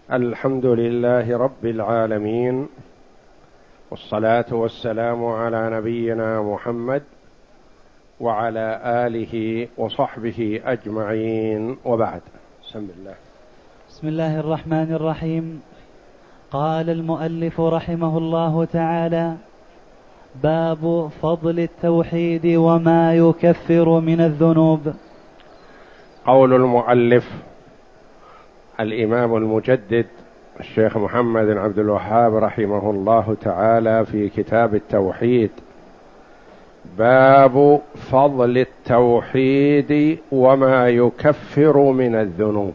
الحمد لله رب العالمين، والصلاة والسلام على نبينا محمد وعلى آله وصحبه أجمعين، وبعد. بسم الله الرحمن الرحيم. قال المؤلف رحمه الله تعالى: باب فضل التوحيد وما يكفر من الذنوب. قول المؤلف الإمام المجدد الشيخ محمد بن عبد الوهاب رحمه الله تعالى في كتاب التوحيد: باب فضل التوحيد وما يكفر من الذنوب.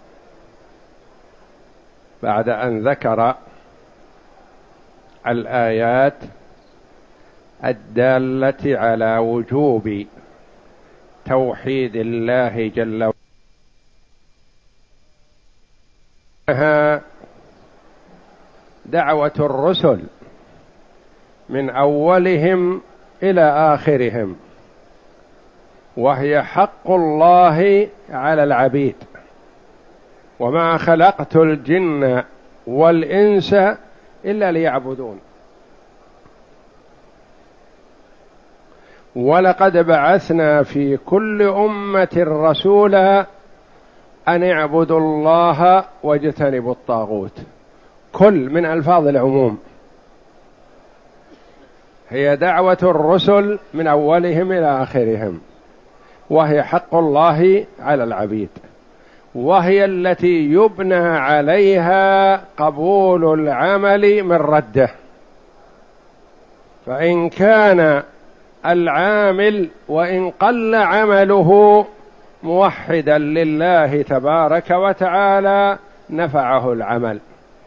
بعد أن ذكر الآيات الدالة على وجوب توحيد الله جل وعلا، دعوة الرسل من أولهم إلى آخرهم، وهي حق الله على العبيد: وما خلقت الجن والإنس إلا ليعبدون، ولقد بعثنا في كل أمة رسولا أن اعبدوا الله واجتنبوا الطاغوت. كل من ألفاظ العموم، هي دعوة الرسل من أولهم إلى آخرهم، وهي حق الله على العبيد، وهي التي يبنى عليها قبول العمل من رده. فإن كان العامل وإن قل عمله موحدا لله تبارك وتعالى نفعه العمل،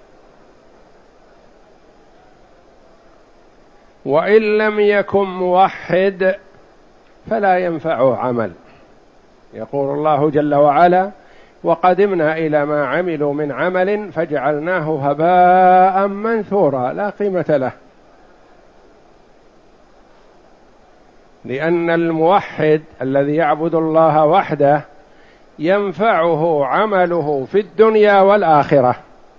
وإن لم يكن موحد فلا ينفعه عمل. يقول الله جل وعلا: وقدمنا إلى ما عملوا من عمل فجعلناه هباء منثورا لا قيمة له. لأن الموحد الذي يعبد الله وحده ينفعه عمله في الدنيا والآخرة،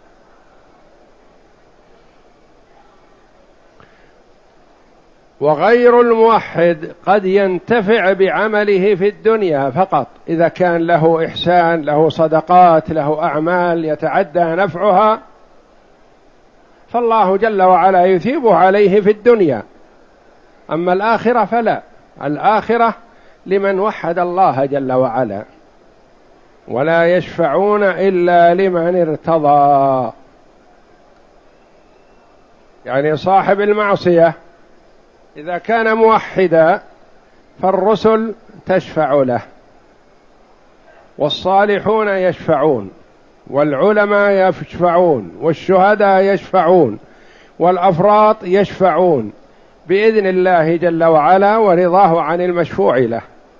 وغير الموحد قد ينتفع بعمله في الدنيا فقط إذا كان له إحسان، له صدقات، له أعمال يتعدى نفعها، فالله جل وعلا يثيبه عليه في الدنيا. أما الآخرة فلا، الآخرة لمن وحد الله جل وعلا: ولا يشفعون إلا لمن ارتضى. يعني صاحب المعصية إذا كان موحدا فالرسل تشفع له، والصالحون يشفعون، والعلماء يشفعون، والشهداء يشفعون، والأفراط يشفعون بإذن الله جل وعلا ورضاه عن المشفوع له.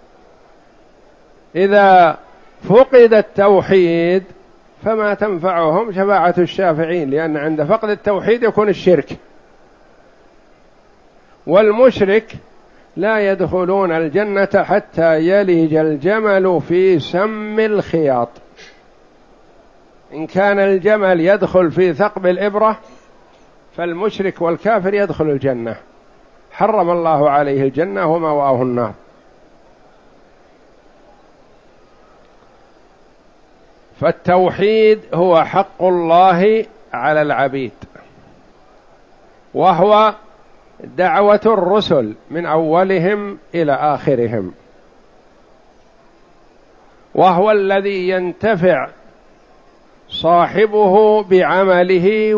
إذا فقد التوحيد فما تنفعهم شفاعة الشافعين، لأن عند فقد التوحيد يكون الشرك، والمشرك لا يدخلون الجنة حتى يلج الجمل في سم الخياط. إن كان الجمل يدخل في ثقب الإبرة فالمشرك والكافر يدخل الجنة، حرم الله عليه الجنة ومأواه النار. فالتوحيد هو حق الله على العبيد، وهو دعوة الرسل من أولهم إلى آخرهم، وهو الذي ينتفع صاحبه بعمله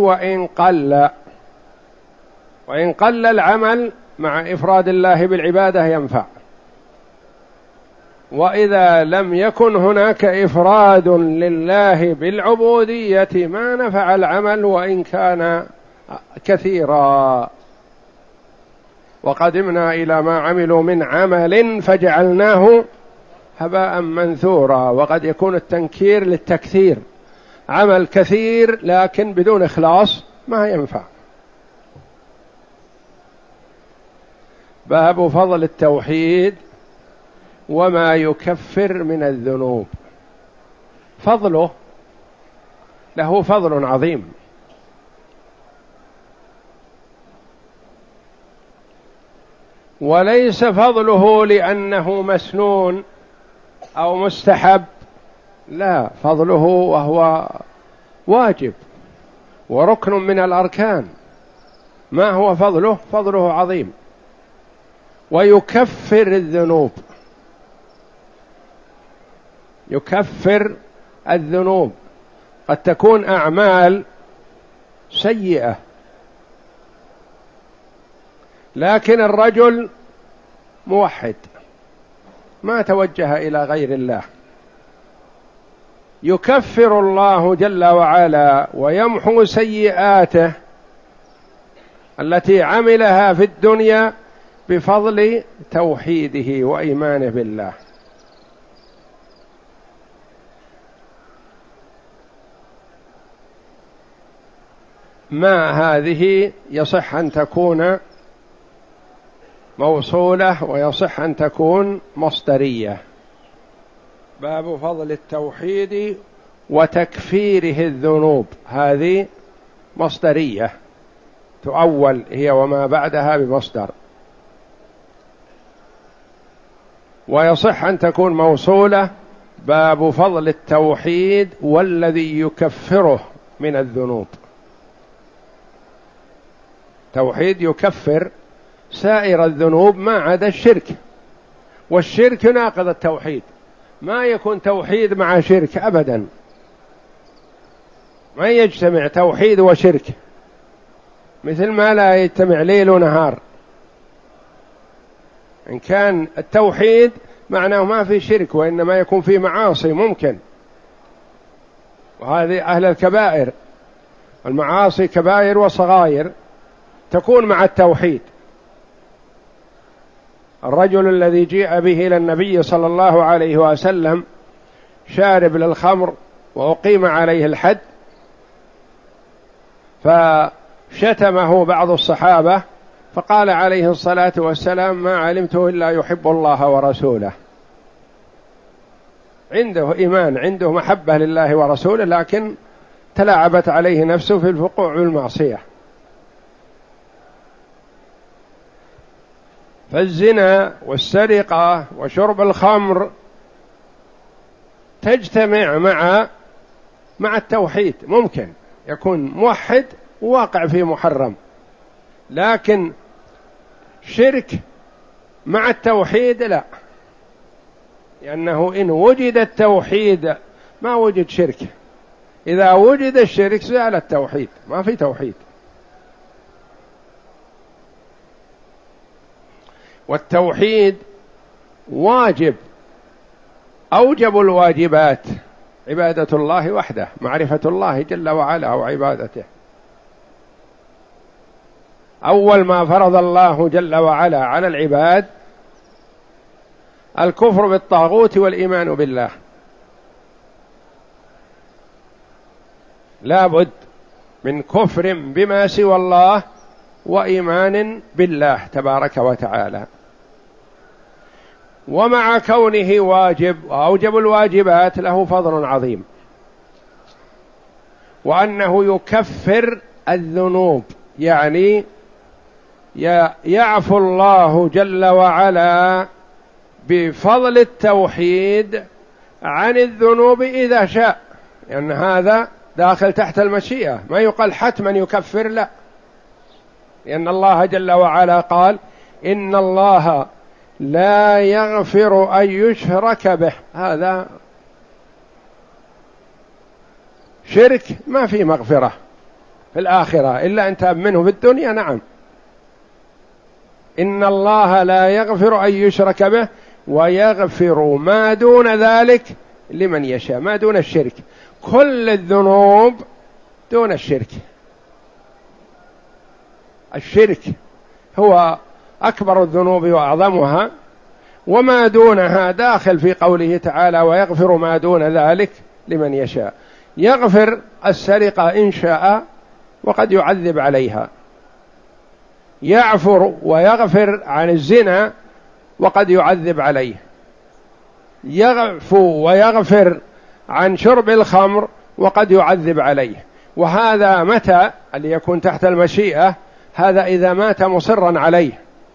وإن قل العمل مع إفراد الله بالعبادة ينفع. وإذا لم يكن هناك إفراد لله بالعبودية ما نفع العمل وإن كان كثيرا. وقدمنا إلى ما عملوا من عمل فجعلناه هباء منثورا. وقد يكون التنكير للتكثير، عمل كثير لكن بدون إخلاص ما ينفع. باب فضل التوحيد وما يكفر من الذنوب. فضله له فضل عظيم. وليس فضله لأنه مسنون أو مستحب، لا، فضله وهو واجب وركن من الأركان. ما هو فضله؟ فضله عظيم، ويكفر الذنوب، يكفر الذنوب. قد تكون أعمال سيئة لكن الرجل موحد ما توجه إلى غير الله، يكفر الله جل وعلا ويمحو سيئاته التي عملها في الدنيا بفضل توحيده وإيمانه بالله. ما هذه يصح أن تكون موصولة ويصح أن تكون مصدرية. باب فضل التوحيد وتكفيره الذنوب، هذه مصدرية تؤول هي وما بعدها بمصدر، ويصح أن تكون موصولة باب فضل التوحيد والذي يكفره من الذنوب. توحيد يكفر سائر الذنوب ما عدا الشرك، والشرك ناقض التوحيد، ما يكون توحيد مع شرك أبدا، ما يجتمع توحيد وشرك، مثل ما لا يجتمع ليل ونهار. إن كان التوحيد معناه ما في شرك وإنما يكون في معاصي ممكن، وهذه أهل الكبائر، المعاصي كبائر وصغائر تكون مع التوحيد. الرجل الذي جيء به إلى النبي صلى الله عليه وسلم شارب للخمر وأقيم عليه الحد، فشتمه بعض الصحابة، فقال عليه الصلاة والسلام: ما علمته إلا يحب الله ورسوله. عنده إيمان، عنده محبة لله ورسوله، لكن تلاعبت عليه نفسه في الوقوع بالمعصية. فالزنا والسرقة وشرب الخمر تجتمع مع التوحيد، ممكن يكون موحد وواقع في محرم، لكن شرك مع التوحيد لا، لأنه إن وجد التوحيد ما وجد شرك، إذا وجد الشرك زال التوحيد، ما في توحيد. والتوحيد واجب، أوجب الواجبات عبادة الله وحده، معرفة الله جل وعلا وعبادته. أول ما فرض الله جل وعلا على العباد الكفر بالطاغوت والإيمان بالله، لا بد من كفر بما سوى الله وإيمان بالله تبارك وتعالى. ومع كونه واجب وأوجب الواجبات له فضل عظيم، وأنه يكفر الذنوب، يعني يعفو الله جل وعلا بفضل التوحيد عن الذنوب إذا شاء، لأن هذا داخل تحت المشيئة، ما يقال حتما يكفر، لا، لأن الله جل وعلا قال: إن الله لا يغفر أن يشرك به. هذا شرك ما في مغفرة في الآخرة إلا أن تاب منه في الدنيا، نعم. إن الله لا يغفر أن يشرك به ويغفر ما دون ذلك لمن يشاء، ما دون الشرك، كل الذنوب دون الشرك. الشرك هو أكبر الذنوب وأعظمها، وما دونها داخل في قوله تعالى: ويغفر ما دون ذلك لمن يشاء. يغفر السرقة إن شاء وقد يعذب عليها، يعفر ويغفر عن الزنا وقد يعذب عليه، يعفو ويغفر عن شرب الخمر وقد يعذب عليه. وهذا متى اللي يكون تحت المشيئة؟ هذا إذا مات مصرا عليه.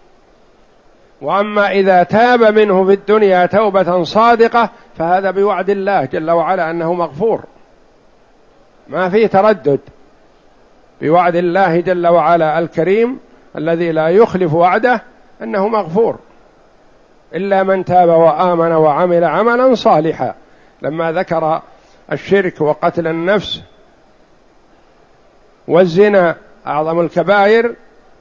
وأما إذا تاب منه في الدنيا توبة صادقة فهذا بوعد الله جل وعلا أنه مغفور، ما فيه تردد، بوعد الله جل وعلا الكريم الذي لا يخلف وعده أنه مغفور، إلا من تاب وآمن وعمل عملا صالحا. لما ذكر الشرك وقتل النفس والزنا أعظم الكبائر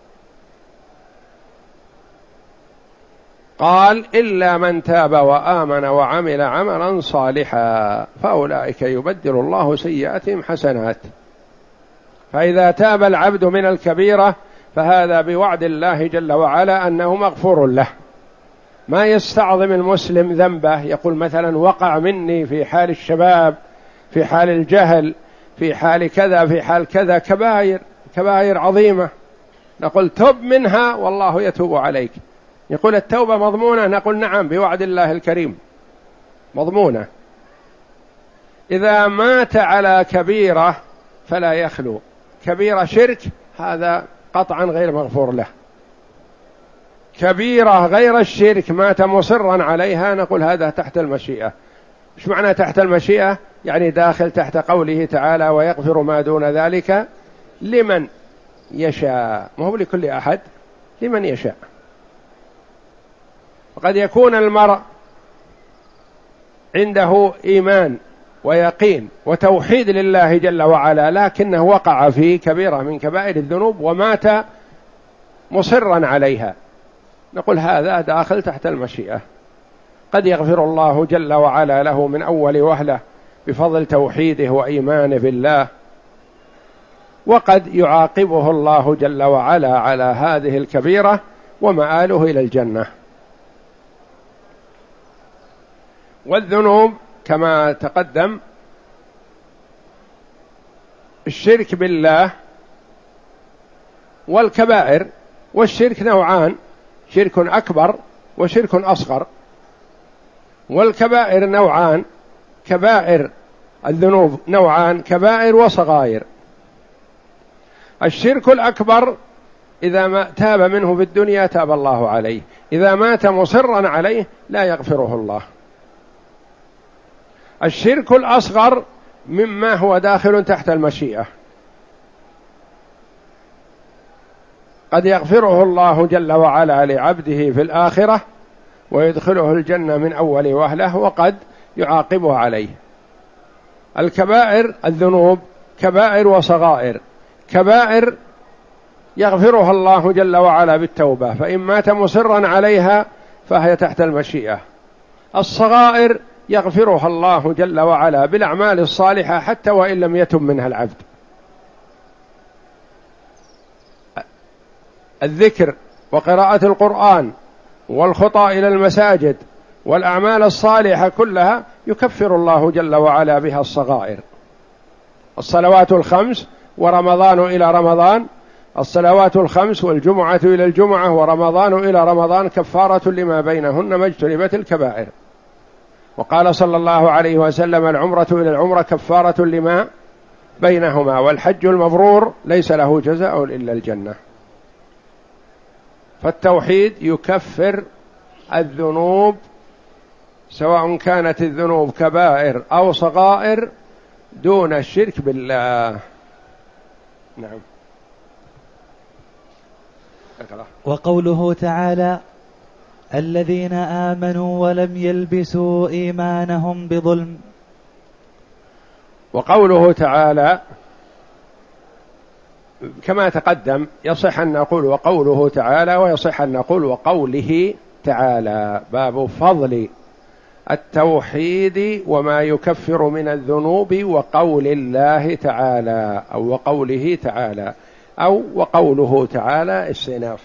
قال إلا من تاب وآمن وعمل عملا صالحا فأولئك يبدل الله سيئاتهم حسنات. فإذا تاب العبد من الكبيرة فهذا بوعد الله جل وعلا أنه مغفور له. ما يستعظم المسلم ذنبه، يقول مثلا وقع مني في حال الشباب، في حال الجهل، في حال كذا، في حال كذا، كبائر عظيمة، نقول تب منها والله يتوب عليك. يقول التوبة مضمونة، نقول نعم بوعد الله الكريم مضمونة. إذا مات على كبيرة فلا يخلو، كبيرة شرك هذا قطعا غير مغفور له. كبيرة غير الشرك مات مصرا عليها نقول هذا تحت المشيئة. إيش معنى تحت المشيئة؟ يعني داخل تحت قوله تعالى ويغفر ما دون ذلك لمن يشاء، ما هو لكل أحد، لمن يشاء. وقد يكون المرء عنده إيمان ويقين وتوحيد لله جل وعلا لكنه وقع في كبيرة من كبائر الذنوب ومات مصرا عليها، نقول هذا داخل تحت المشيئة. قد يغفر الله جل وعلا له من أول وهلة بفضل توحيده وإيمانه بالله، وقد يعاقبه الله جل وعلا على هذه الكبيرة ومآله إلى الجنة. والذنوب كما تقدم الشرك بالله والكبائر، والشرك نوعان، شرك أكبر وشرك أصغر، والكبائر نوعان، كبائر الذنوب نوعان، كبائر وصغائر. الشرك الأكبر إذا ما تاب منه في الدنيا تاب الله عليه، إذا مات مصرا عليه لا يغفره الله. الشرك الأصغر مما هو داخل تحت المشيئة، قد يغفره الله جل وعلا لعبده في الآخرة ويدخله الجنة من أول وهلة، وقد يعاقبه عليه. الكبائر الذنوب كبائر وصغائر، كبائر يغفرها الله جل وعلا بالتوبة فإن مات مصرا عليها فهي تحت المشيئة. الصغائر يغفرها الله جل وعلا بالأعمال الصالحة حتى وإن لم يتم منها العبد. الذكر وقراءة القرآن والخطى إلى المساجد والأعمال الصالحة كلها يكفر الله جل وعلا بها الصغائر. الصلوات الخمس ورمضان إلى رمضان، الصلوات الخمس والجمعة إلى الجمعة ورمضان إلى رمضان كفارة لما بينهن ما اجتنبت الكبائر. وقال صلى الله عليه وسلم العمرة إلى العمرة كفارة لما بينهما، والحج المبرور ليس له جزاء إلا الجنة. فالتوحيد يكفر الذنوب سواء كانت الذنوب كبائر أو صغائر دون الشرك بالله. نعم. وقوله تعالى الذين آمنوا ولم يلبسوا إيمانهم بظلم. وقوله تعالى كما تقدم يصح أن نقول وقوله تعالى ويصح أن نقول وقوله تعالى، باب فضل التوحيد وما يكفر من الذنوب وقول الله تعالى أو وقوله تعالى أو وقوله تعالى استئناف.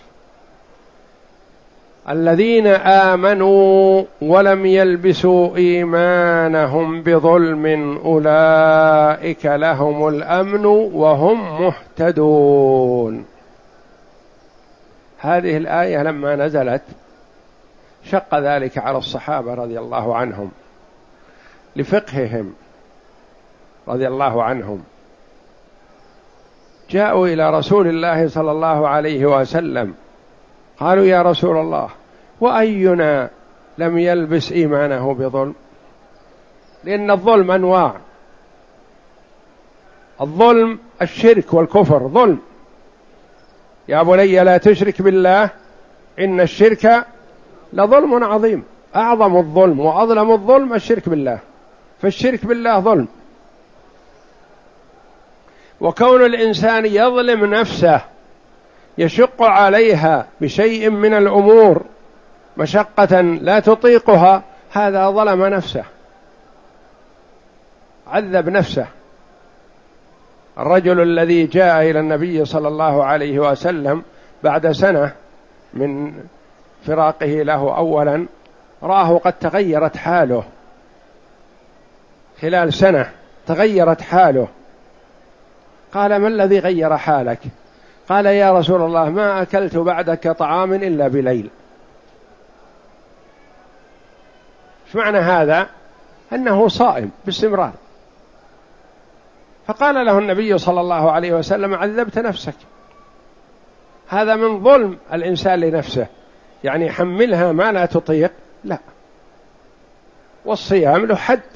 الذين آمنوا ولم يلبسوا إيمانهم بظلم أولئك لهم الأمن وهم مهتدون. هذه الآية لما نزلت شق ذلك على الصحابة رضي الله عنهم لفقههم رضي الله عنهم جاءوا إلى رسول الله صلى الله عليه وسلم قالوا: يا رسول الله، وأينا لم يلبس إيمانه بظلم؟ لأن الظلم أنواع. الظلم الشرك والكفر ظلم. يا بني لا تشرك بالله إن الشرك لظلم عظيم. أعظم الظلم وأظلم الظلم الشرك بالله، فالشرك بالله ظلم. وكون الإنسان يظلم نفسه يشق عليها بشيء من الأمور مشقة لا تطيقها، هذا ظلم نفسه، عذب نفسه. الرجل الذي جاء إلى النبي صلى الله عليه وسلم بعد سنة من فراقه له أولا، رآه قد تغيرت حاله، خلال سنة تغيرت حاله. قال: ما الذي غير حالك؟ قال: يا رسول الله، ما أكلت بعدك طعام إلا بليل. ايش معنى هذا؟ أنه صائم باستمرار. فقال له النبي صلى الله عليه وسلم: عذبت نفسك. هذا من ظلم الإنسان لنفسه، يعني حملها ما لا تطيق، لا. والصيام له حد،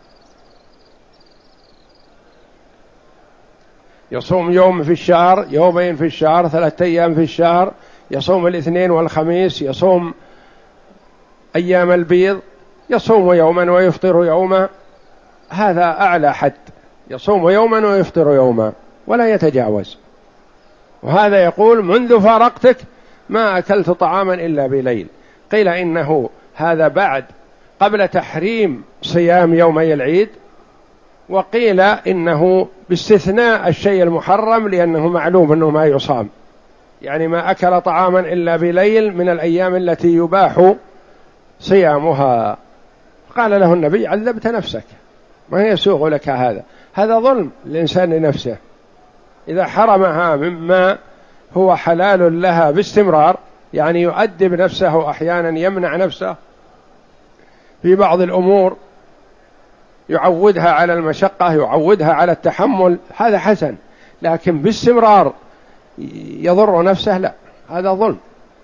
يصوم يوم في الشهر، يومين في الشهر، 3 أيام في الشهر، يصوم الاثنين والخميس، يصوم أيام البيض، يصوم يوما ويفطر يوما، هذا أعلى حد، يصوم يوما ويفطر يوما ولا يتجاوز. وهذا يقول: منذ فارقتك ما أكلت طعاما إلا بليل. قيل إنه هذا قبل تحريم صيام يومي العيد، وقيل إنه باستثناء الشيء المحرم لأنه معلوم أنه ما يصام، يعني ما أكل طعاما إلا بليل من الأيام التي يباح صيامها. قال له النبي: عذبت نفسك، ما يسوغ لك هذا ظلم الإنسان لنفسه. إذا حرمها مما هو حلال لها باستمرار، يعني يؤدب نفسه أحيانا، يمنع نفسه في بعض الأمور، يعودها على المشقة، يعودها على التحمل، هذا حسن. لكن باستمرار يضر نفسه، لا، هذا ظلم.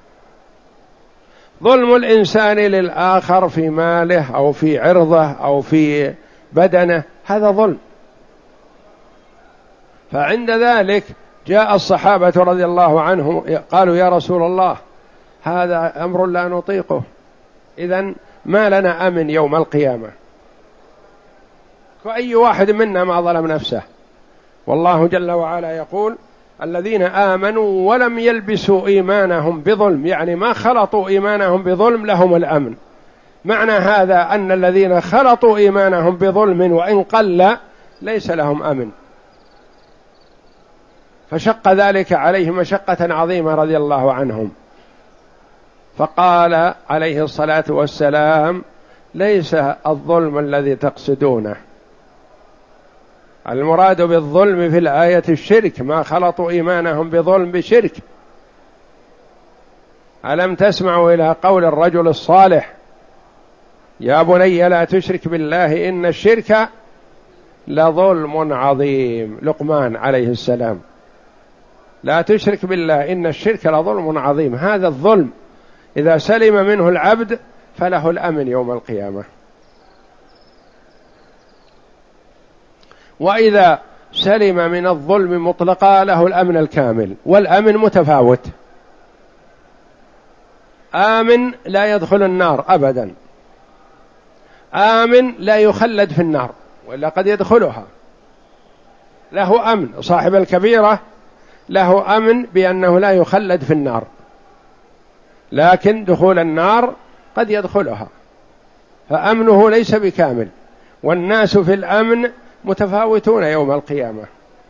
ظلم الإنسان للآخر في ماله أو في عرضه أو في بدنه، هذا ظلم. فعند ذلك جاء الصحابة رضي الله عنهم قالوا: يا رسول الله، هذا أمر لا نطيقه، إذن ما لنا أمن يوم القيامة. فأي واحد منا ما ظلم نفسه، والله جل وعلا يقول: الذين آمنوا ولم يلبسوا إيمانهم بظلم، يعني ما خلطوا إيمانهم بظلم لهم الأمن. معنى هذا أن الذين خلطوا إيمانهم بظلم وإن قل ليس لهم أمن، فشق ذلك عليهم مشقة عظيمة رضي الله عنهم. فقال عليه الصلاة والسلام: ليس الظلم الذي تقصدونه، المراد بالظلم في الآية الشرك، ما خلطوا إيمانهم بظلم بشرك. ألم تسمعوا إلى قول الرجل الصالح: يا بني لا تشرك بالله إن الشرك لظلم عظيم، لقمان عليه السلام، لا تشرك بالله إن الشرك لظلم عظيم. هذا الظلم إذا سلم منه العبد فله الأمن يوم القيامة، وإذا سلم من الظلم مطلقا له الأمن الكامل. والأمن متفاوت، آمن لا يدخل النار أبدا، آمن لا يخلد في النار وإلا قد يدخلها، له أمن. صاحب الكبيرة له أمن بأنه لا يخلد في النار، لكن دخول النار قد يدخلها، فأمنه ليس بكامل. والناس في الأمن متفاوتون يوم القيامة.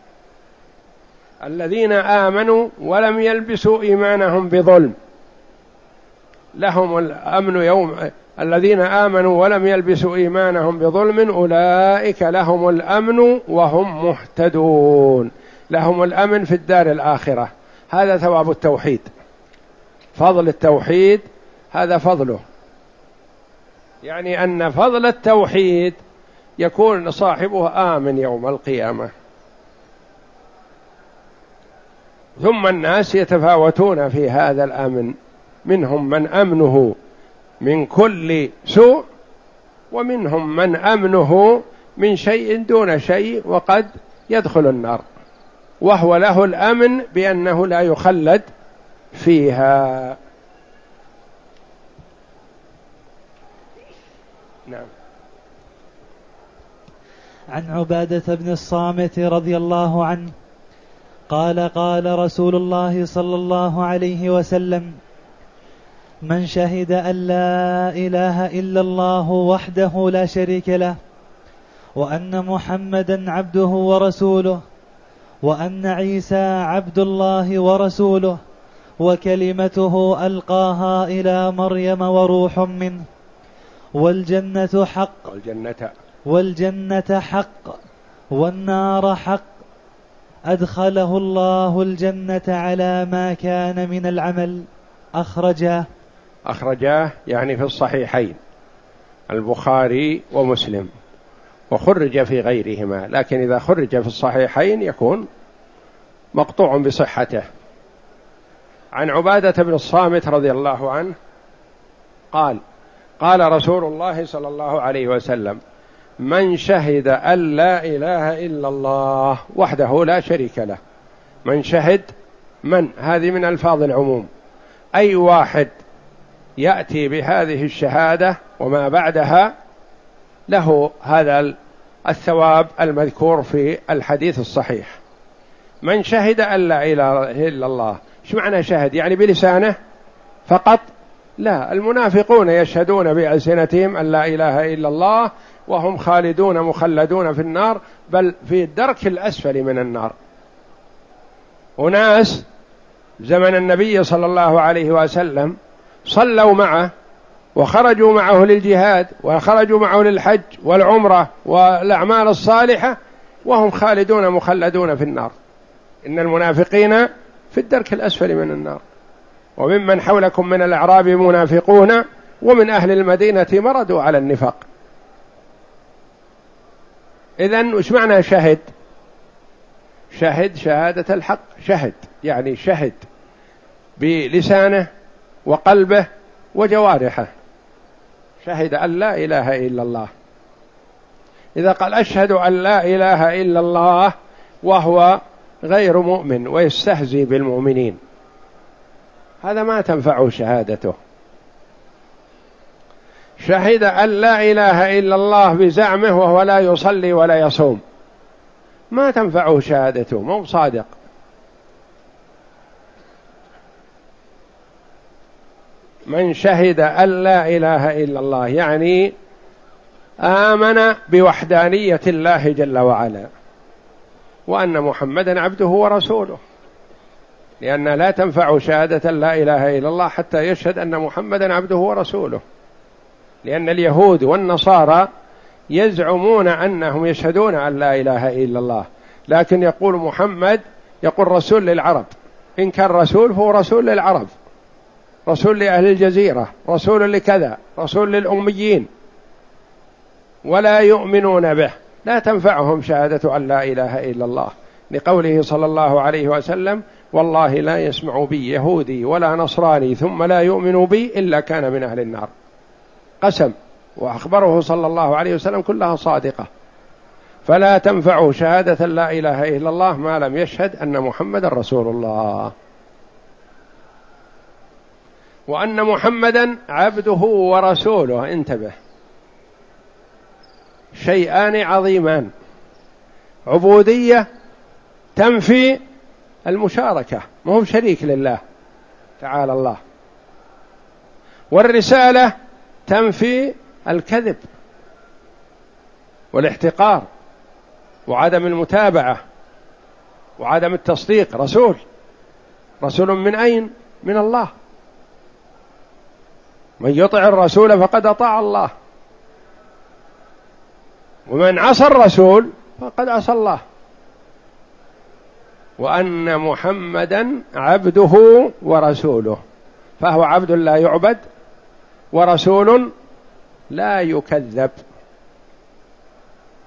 الذين آمنوا ولم يلبسوا إيمانهم بظلم لهم الأمن الذين آمنوا ولم يلبسوا إيمانهم بظلم أولئك لهم الأمن وهم مهتدون، لهم الأمن في الدار الآخرة. هذا ثواب التوحيد، فضل يكون صاحبه آمن يوم القيامة. ثم الناس يتفاوتون في هذا الأمن، منهم من أمنه من كل سوء، ومنهم من أمنه من شيء دون شيء وقد يدخل النار، وهو له الأمن بأنه لا يخلد فيها. نعم. عن عبادة بن الصامت رضي الله عنه قال: قال رسول الله صلى الله عليه وسلم: من شهد أن لا إله إلا الله وحده لا شريك له، وأن محمدا عبده ورسوله، وأن عيسى عبد الله ورسوله، وكلمته ألقاها إلى مريم وروح منه، والجنة حق والنار حق، أدخله الله الجنة على ما كان من العمل. أخرجاه يعني في الصحيحين البخاري ومسلم، وخرج في غيرهما، لكن إذا خرج في الصحيحين يكون مقطوع بصحته. عن عبادة بن الصامت رضي الله عنه قال: قال رسول الله صلى الله عليه وسلم: من شهد أن لا إله إلا الله وحده لا شريك له. من شهد، من هذه من ألفاظ العموم، أي واحد يأتي بهذه الشهادة وما بعدها له هذا الثواب المذكور في الحديث الصحيح. من شهد أن لا إله إلا الله، شو معنى شهد؟ يعني بلسانه فقط؟ لا، المنافقون يشهدون بألسنتهم أن لا إله إلا الله وهم خالدون مخلدون في النار، بل في الدرك الأسفل من النار. وناس زمن النبي صلى الله عليه وسلم صلوا معه وخرجوا معه للجهاد وخرجوا معه للحج والعمرة والأعمال الصالحة وهم خالدون مخلدون في النار. إن المنافقين في الدرك الأسفل من النار. وممن حولكم من الأعراب منافقون ومن أهل المدينة مردوا على النفاق. إذن وش معنى شهد؟ شهد شهادة الحق، شهد يعني شهد بلسانه وقلبه وجوارحه، شهد أن لا إله إلا الله. إذا قال أشهد أن لا إله إلا الله وهو غير مؤمن ويستهزئ بالمؤمنين، هذا ما تنفعه شهادته. شهد أن لا إله إلا الله بزعمه وهو لا يصلي ولا يصوم، ما تنفعه شهادته، مو صادق. من شهد أن لا إله إلا الله يعني آمن بوحدانية الله جل وعلا، وأن محمدا عبده ورسوله، لأن لا تنفع شهادة لا إله إلا الله حتى يشهد أن محمدا عبده ورسوله. لأن اليهود والنصارى يزعمون أنهم يشهدون أن لا إله إلا الله، لكن يقول محمد، يقول رسول للعرب، إن كان رسول فهو رسول للعرب، رسول لأهل الجزيرة، رسول لكذا، رسول للأميين، ولا يؤمنون به. لا تنفعهم شهادة أن لا إله إلا الله، لقوله صلى الله عليه وسلم: والله لا يسمع بي يهودي ولا نصراني ثم لا يؤمن بي إلا كان من أهل النار. قسم، وأخبره صلى الله عليه وسلم كلها صادقة. فلا تنفع شهادة لا إله إلا الله ما لم يشهد أن محمد رسول الله، وأن محمدا عبده ورسوله. انتبه، شيئان عظيمان: عبودية تنفي المشاركة، ما هو شريك لله تعالى الله، والرسالة تنفي الكذب والاحتقار وعدم المتابعة وعدم التصديق. رسول من أين؟ من الله. من يطع الرسول فقد أطاع الله، ومن عصى الرسول فقد عصى الله. وأن محمدا عبده ورسوله، فهو عبد لا يعبد ورسول لا يكذب.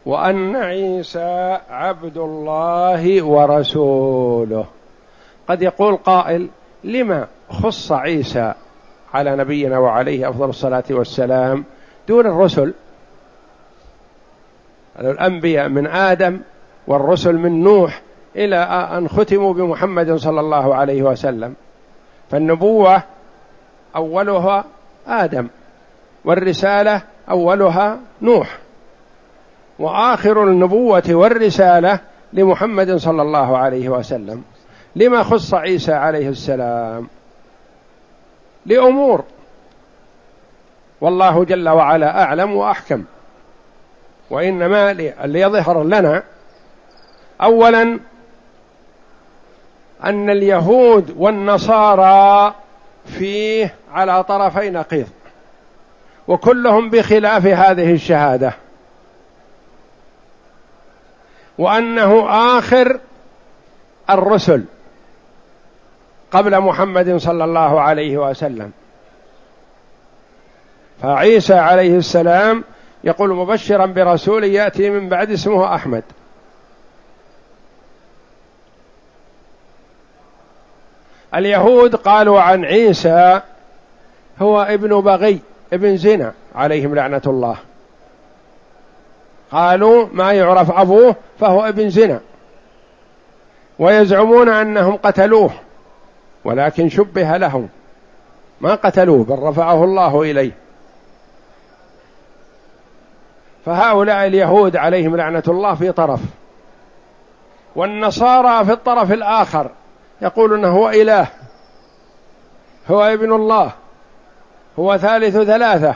وأن عيسى عبد الله ورسوله. قد يقول قائل: لما خص عيسى على نبينا وعليه أفضل الصلاة والسلام دون الرسل؟ الأنبياء من آدم والرسل من نوح إلى أن ختموا بمحمد صلى الله عليه وسلم، فالنبوة أولها آدم والرسالة أولها نوح، وآخر النبوة والرسالة لمحمد صلى الله عليه وسلم. لما خص عيسى عليه السلام؟ لأمور، والله جل وعلا أعلم وأحكم. وإنما ليظهر لنا أولا أن اليهود والنصارى فيه على طرفي نقيض، وكلهم بخلاف هذه الشهادة، وأنه آخر الرسل قبل محمد صلى الله عليه وسلم. فعيسى عليه السلام يقول: مبشرا برسول يأتي من بعد اسمه أحمد. اليهود قالوا عن عيسى: هو ابن بغي، ابن زنا، عليهم لعنة الله. قالوا ما يعرف أبوه فهو ابن زنا، ويزعمون أنهم قتلوه، ولكن شبه لهم، ما قتلوه بل رفعه الله إليه. فهؤلاء اليهود عليهم لعنة الله في طرف، والنصارى في الطرف الآخر يقولون هو إله، هو ابن الله، هو ثالث ثلاثة،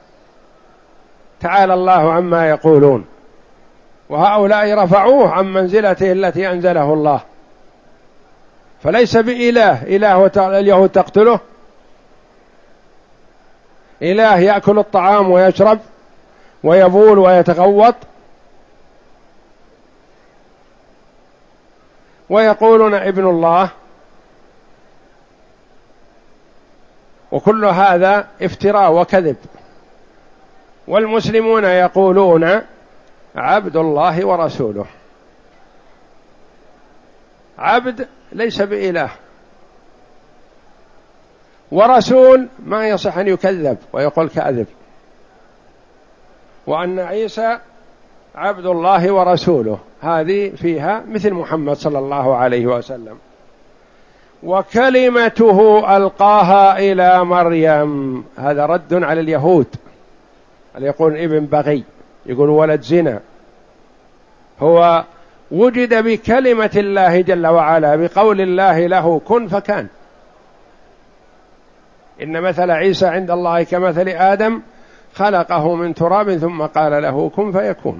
تعالى الله عما يقولون. وهؤلاء رفعوه عن منزلته التي أنزله الله، فليس بإله. إله اليهود تقتله، إله يأكل الطعام ويشرب ويبول ويتغوط، ويقولون ابن الله. وكل هذا افتراء وكذب. والمسلمون يقولون عبد الله ورسوله. عبد ليس بإله، ورسول ما يصح أن يكذب ويقول كاذب. وأن عيسى عبد الله ورسوله، هذه فيها مثل محمد صلى الله عليه وسلم. وكلمته ألقاها إلى مريم، هذا رد على اليهود اللي يقول ابن بغي، يقول ولد زنا. هو وجد بكلمة الله جل وعلا، بقول الله له كن فكان. إن مثل عيسى عند الله كمثل آدم خلقه من تراب ثم قال له كن فيكون.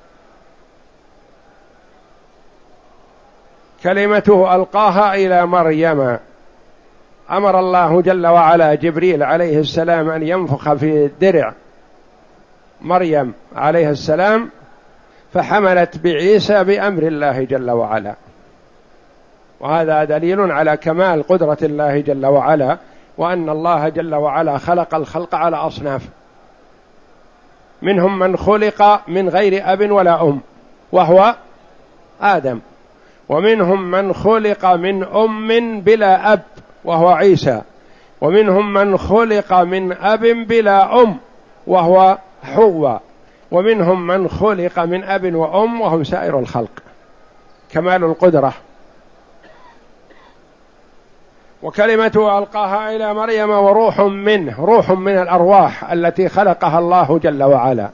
كلمته ألقاها إلى مريم. أمر الله جل وعلا جبريل عليه السلام أن ينفخ في درع مريم عليه السلام، فحملت بعيسى بأمر الله جل وعلا. وهذا دليل على كمال قدرة الله جل وعلا، وأن الله جل وعلا خلق الخلق على أصناف، منهم من خلق من غير أب ولا أم وهو آدم، ومنهم من خلق من أم بلا أب وهو عيسى، ومنهم من خلق من أب بلا أم وهو حواء، ومنهم من خلق من أب وأم وهم سائر الخلق. كمال القدرة. وكلمته ألقاها إلى مريم وروح منه، روح من الأرواح التي خلقها الله جل وعلا،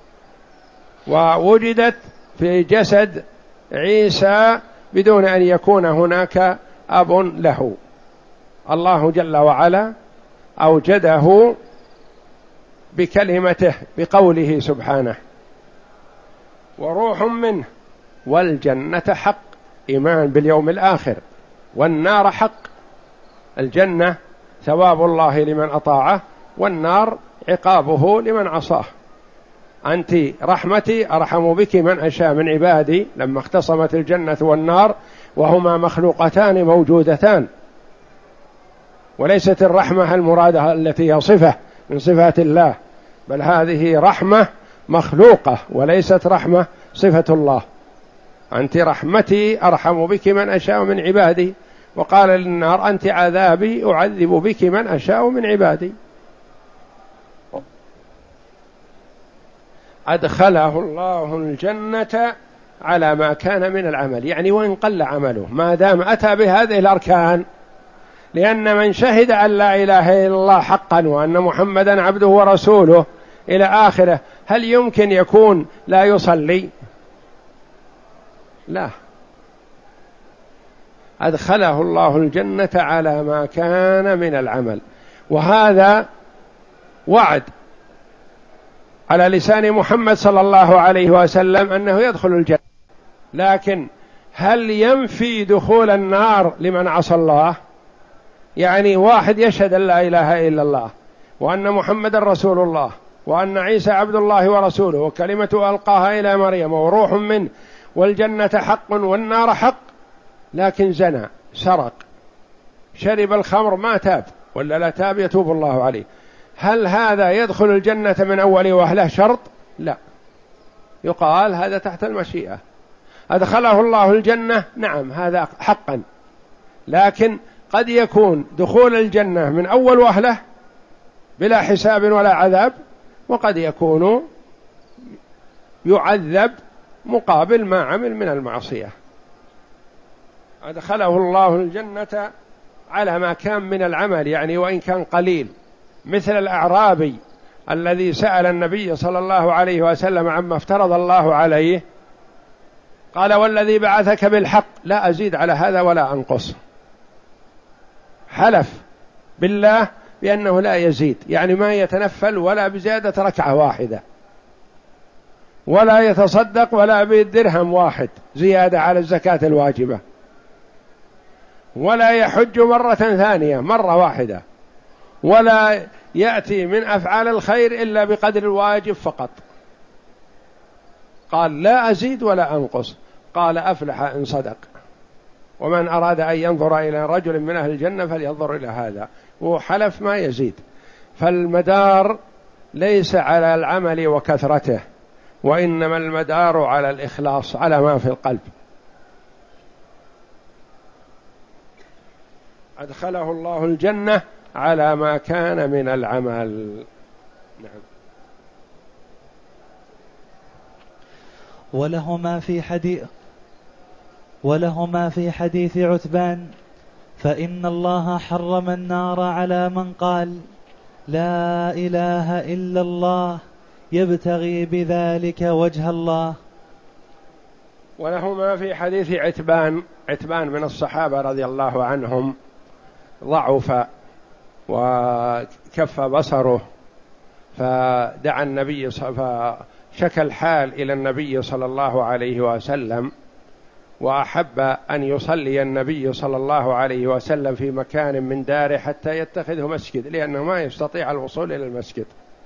ووجدت في جسد عيسى بدون أن يكون هناك أب له. الله جل وعلا أوجده بكلمته بقوله سبحانه. وروح منه. والجنة حق، إيمان باليوم الآخر، والنار حق. الجنة ثواب الله لمن أطاعه، والنار عقابه لمن عصاه. أنت رحمتي أرحم بك من أشاء من عبادي، لما اختصمت الجنة والنار وهما مخلوقتان موجودتان، وليست الرحمة المرادة التي هي صفة من صفات الله، بل هذه رحمة مخلوقة وليست رحمة صفة الله. أنت رحمتي أرحم بك من أشاء من عبادي، وقال للنار أنت عذابي أعذب بك من أشاء من عبادي. أدخله الله الجنة على ما كان من العمل، يعني وإن قل عمله ما دام أتى بهذه الأركان، لأن من شهد أن لا إله إلا الله حقا وأن محمدا عبده ورسوله إلى آخره، هل يمكن يكون لا يصلي؟ لا. أدخله الله الجنة على ما كان من العمل، وهذا وعد على لسان محمد صلى الله عليه وسلم أنه يدخل الجنة، لكن هل ينفي دخول النار لمن عصى الله؟ يعني واحد يشهد أن لا إله إلا الله وأن محمد رسول الله وأن عيسى عبد الله ورسوله وكلمته ألقاها إلى مريم وروح منه والجنة حق والنار حق، لكن زنى، سرق، شرب الخمر، ما تاب ولا لا تاب يتوب الله عليه، هل هذا يدخل الجنة من أول وهلة شرط؟ لا، يقال هذا تحت المشيئة. أدخله الله الجنة، نعم هذا حقا، لكن قد يكون دخول الجنة من أول وهلة بلا حساب ولا عذاب، وقد يكون يعذب مقابل ما عمل من المعصية. أدخله الله الجنة على ما كان من العمل، يعني وإن كان قليل، مثل الأعرابي الذي سأل النبي صلى الله عليه وسلم عما افترض الله عليه، قال والذي بعثك بالحق لا أزيد على هذا ولا أنقص، حلف بالله بأنه لا يزيد، يعني ما يتنفل ولا بزيادة ركعة واحدة، ولا يتصدق ولا بدرهم واحد زيادة على الزكاة الواجبة، ولا يحج مرة ثانية، مرة واحدة، ولا يأتي من أفعال الخير إلا بقدر الواجب فقط. قال لا أزيد ولا أنقص، قال أفلح إن صدق، ومن أراد أن ينظر إلى رجل من أهل الجنة فلينظر إلى هذا، وحلف ما يزيد. فالمدار ليس على العمل وكثرته، وإنما المدار على الإخلاص، على ما في القلب. أدخله الله الجنة على ما كان من العمل. نعم. ولهما في حديث عتبان: فإن الله حرم النار على من قال لا إله إلا الله يبتغي بذلك وجه الله. ولهما في حديث عتبان من الصحابة رضي الله عنهم، ضعف وكف بصره، فدعا النبي فشكى الحال إلى النبي صلى الله عليه وسلم، وأحب أن يصلي النبي صلى الله عليه وسلم في مكان من داره حتى يتخذه مسجد، لأنه ما يستطيع الوصول إلى المسجد،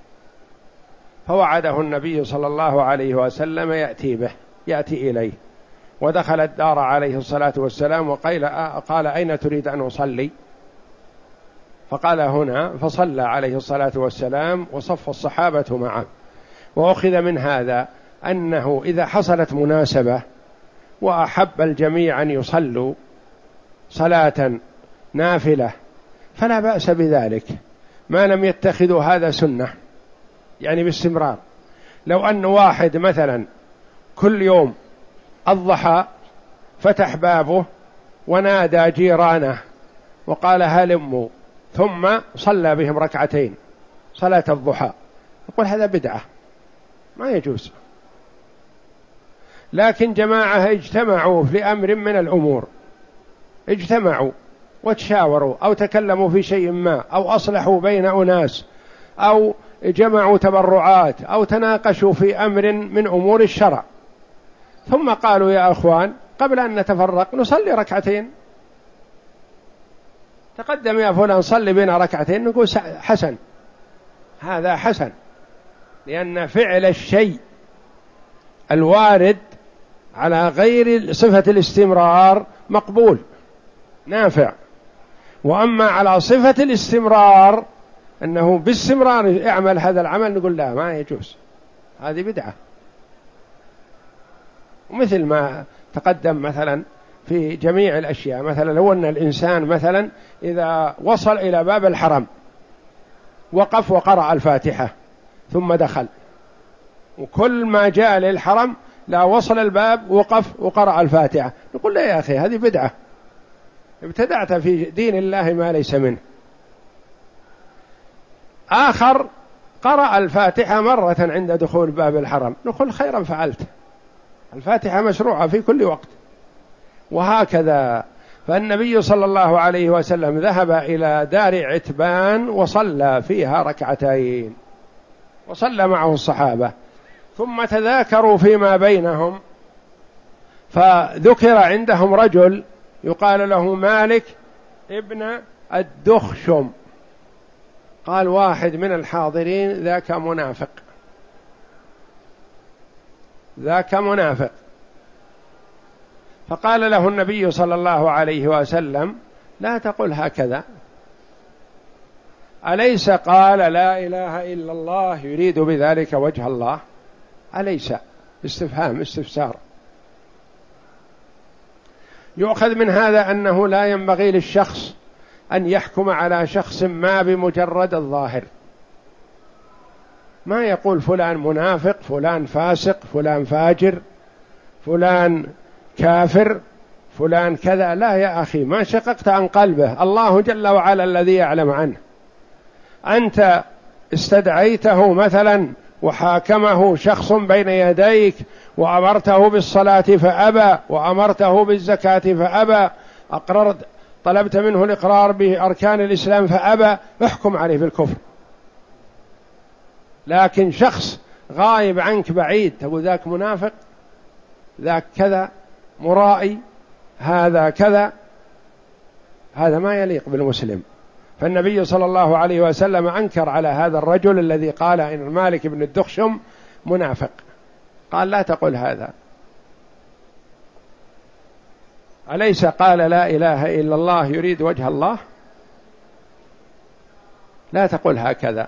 فوعده النبي صلى الله عليه وسلم يأتي إليه، ودخل الدار عليه الصلاة والسلام وقال أين تريد أن أصلي؟ فقال هنا، فصلى عليه الصلاة والسلام وصف الصحابة معه. وأخذ من هذا أنه إذا حصلت مناسبة وأحب الجميع أن يصلوا صلاة نافلة فلا بأس بذلك، ما لم يتخذوا هذا سنة، يعني باستمرار. لو أن واحد مثلا كل يوم الضحى فتح بابه ونادى جيرانه وقال هلموا، ثم صلى بهم ركعتين صلاة الضحى، يقول هذا بدعة، ما يجوز. لكن جماعة اجتمعوا في أمر من الأمور، اجتمعوا وتشاوروا أو تكلموا في شيء ما، أو أصلحوا بين أناس، أو جمعوا تبرعات، أو تناقشوا في أمر من أمور الشرع، ثم قالوا يا أخوان قبل أن نتفرق نصلي ركعتين، تقدم يا فلان صلي بنا ركعتين، نقول حسن، هذا حسن، لأن فعل الشيء الوارد على غير صفة الاستمرار مقبول نافع، وأما على صفة الاستمرار أنه باستمرار اعمل هذا العمل، نقول لا، ما يجوز، هذه بدعة. ومثل ما تقدم مثلا في جميع الأشياء، مثلا لو أن الإنسان مثلا إذا وصل إلى باب الحرم وقف وقرأ الفاتحة ثم دخل، وكل ما جاء للحرم لا وصل الباب وقف وقرأ الفاتحة، نقول له يا أخي هذه بدعة، ابتدعت في دين الله ما ليس منه. آخر قرأ الفاتحة مرة عند دخول باب الحرم، نقول خيرا فعلت، الفاتحة مشروعة في كل وقت. وهكذا. فالنبي صلى الله عليه وسلم ذهب إلى دار عتبان وصلى فيها ركعتين، وصلى معه الصحابة، ثم تذاكروا فيما بينهم، فذكر عندهم رجل يقال له مالك ابن الدخشم، قال واحد من الحاضرين ذاك منافق، ذاك منافق. فقال له النبي صلى الله عليه وسلم لا تقل هكذا، أليس قال لا إله إلا الله يريد بذلك وجه الله؟ أليس؟ استفهام استفسار. يؤخذ من هذا أنه لا ينبغي للشخص أن يحكم على شخص ما بمجرد الظاهر، ما يقول فلان منافق، فلان فاسق، فلان فاجر، فلان كافر، فلان كذا. لا يا أخي، ما شققت عن قلبه، الله جل وعلا الذي يعلم عنه. أنت استدعيته مثلا وحاكمه شخص بين يديك وأمرته بالصلاة فأبى، وأمرته بالزكاة فأبى، طلبت منه الإقرار بأركان الإسلام فأبى، احكم عليه بالكفر. لكن شخص غايب عنك بعيد تقول ذاك منافق، ذاك كذا، مرائي، هذا كذا، هذا ما يليق بالمسلم. فالنبي صلى الله عليه وسلم أنكر على هذا الرجل الذي قال إن مالك بن الدخشم منافق، قال لا تقل هذا، أليس قال لا إله إلا الله يريد وجه الله؟ لا تقل هكذا.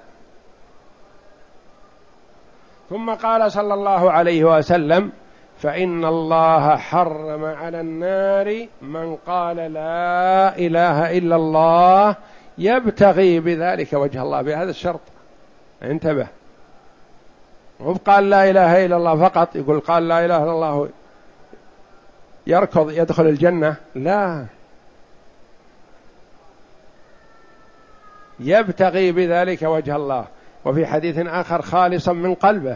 ثم قال صلى الله عليه وسلم فإن الله حرم على النار من قال لا إله إلا الله يبتغي بذلك وجه الله، بهذا الشرط. انتبه، مو قال لا إله إلا الله فقط يقول قال لا إله إلا الله يركض يدخل الجنة، لا، يبتغي بذلك وجه الله. وفي حديث آخر خالصا من قلبه،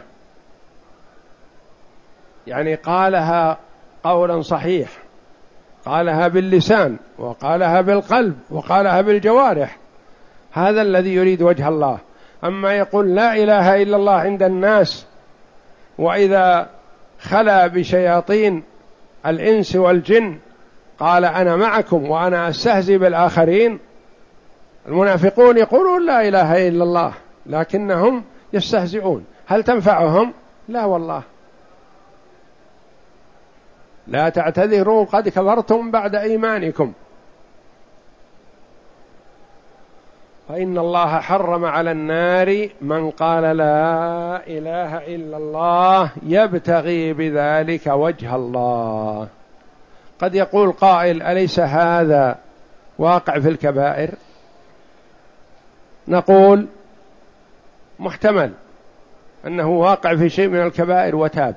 يعني قالها قولا صحيح، قالها باللسان وقالها بالقلب وقالها بالجوارح، هذا الذي يريد وجه الله. أما يقول لا إله إلا الله عند الناس، وإذا خلا بشياطين الإنس والجن قال أنا معكم وأنا أستهزئ بالآخرين. المنافقون يقولون لا إله إلا الله لكنهم يستهزئون، هل تنفعهم؟ لا والله. لا تعتذروا قد كفرتم بعد إيمانكم. فإن الله حرم على النار من قال لا إله إلا الله يبتغي بذلك وجه الله. قد يقول قائل أليس هذا واقع في الكبائر؟ نقول محتمل أنه واقع في شيء من الكبائر وتاب،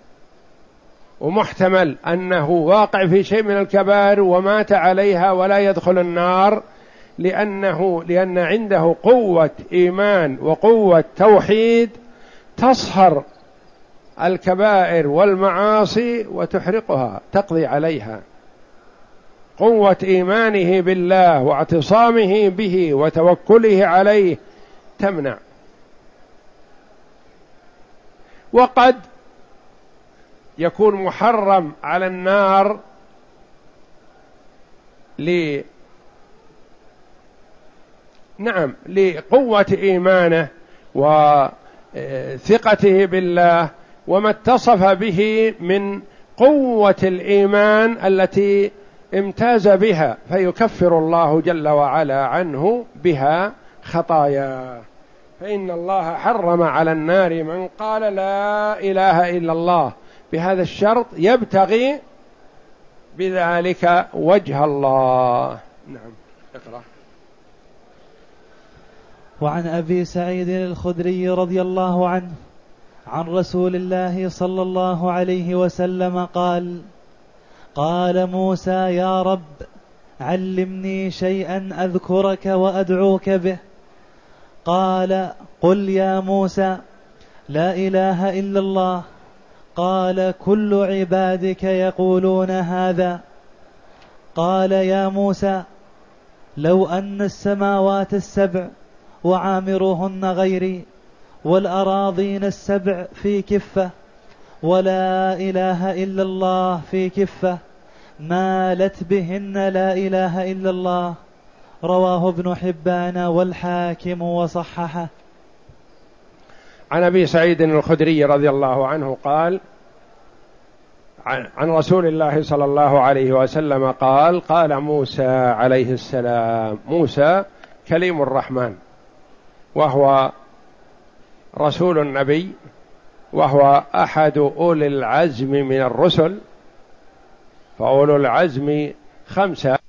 ومحتمل أنه واقع في شيء من الكبائر ومات عليها ولا يدخل النار، لأن عنده قوة إيمان وقوة توحيد تصهر الكبائر والمعاصي وتحرقها، تقضي عليها. قوة إيمانه بالله واعتصامه به وتوكله عليه تمنع. وقد يكون محرم على النار لقوة إيمانه وثقته بالله وما اتصف به من قوة الإيمان التي امتاز بها، فيكفر الله جل وعلا عنه بها خطاياه. فإن الله حرم على النار من قال لا إله إلا الله بهذا الشرط يبتغي بذلك وجه الله. نعم اقرأ. وعن أبي سعيد الخدري رضي الله عنه عن رسول الله صلى الله عليه وسلم قال: قال موسى: يا رب علمني شيئا أذكرك وأدعوك به. قال: قل يا موسى: لا إله إلا الله. قال: كل عبادك يقولون هذا. قال: يا موسى، لو أن السماوات السبع وعامرهن غيري والأراضين السبع في كفة ولا إله إلا الله في كفة مالت بهن لا إله إلا الله. رواه ابن حبان والحاكم وصححه. عن أبي سعيد الخدري رضي الله عنه قال عن رسول الله صلى الله عليه وسلم قال: قال موسى عليه السلام. موسى كليم الرحمن، وهو رسول النبي، وهو أحد أولي العزم من الرسل، فأولو العزم 5: